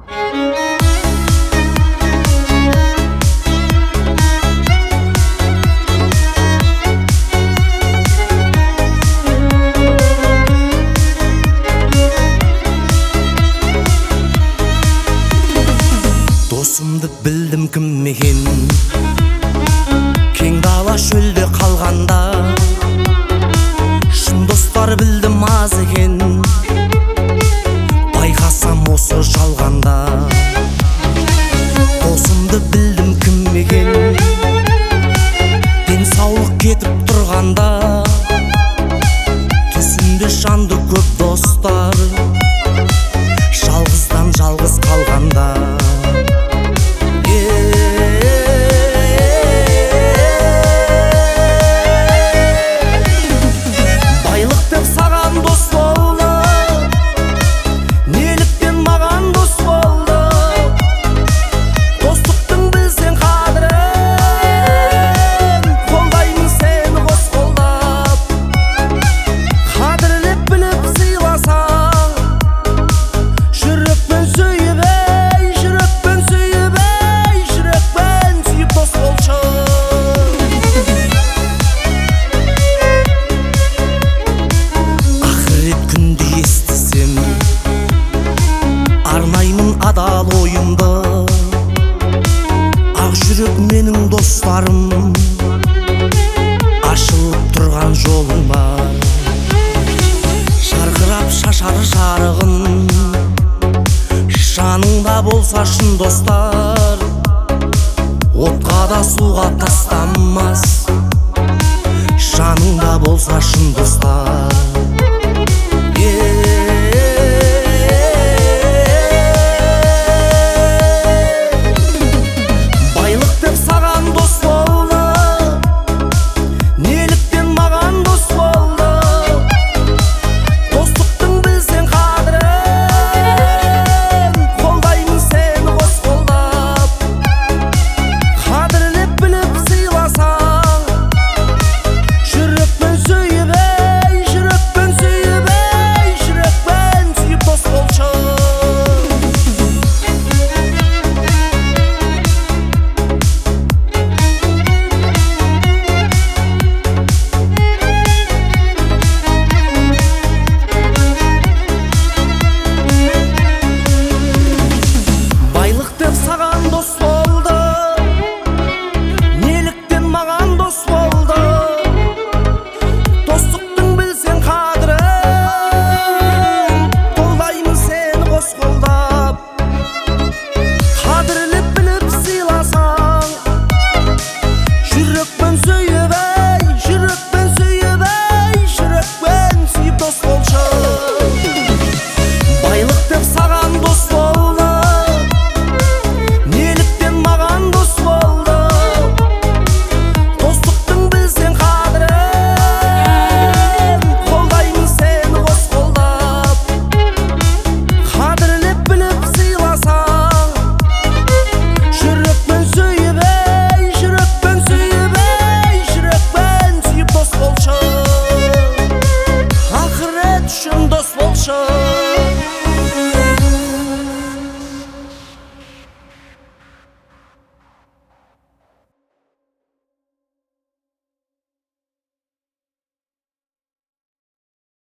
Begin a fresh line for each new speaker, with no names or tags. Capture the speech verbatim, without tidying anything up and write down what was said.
Досымды білдім кім екен, кең дала шөлде қалғанда. Шын достар білдім аз екен, байқасам осы жалғанда. Досымды білдім кім екен, денсаулық кетіп тұрғанда. Түсінде жанды көп достар, жалғыздан жалғыз қалғанда. Адал ойымды, ақ жүрек менің достарым, ашылып тұрған жолыма. Жарқырап шашар жарығын, жаныңда болса шын достар. Отқа да суға тастамас, жаныңда болса шын достар. Dost bolşa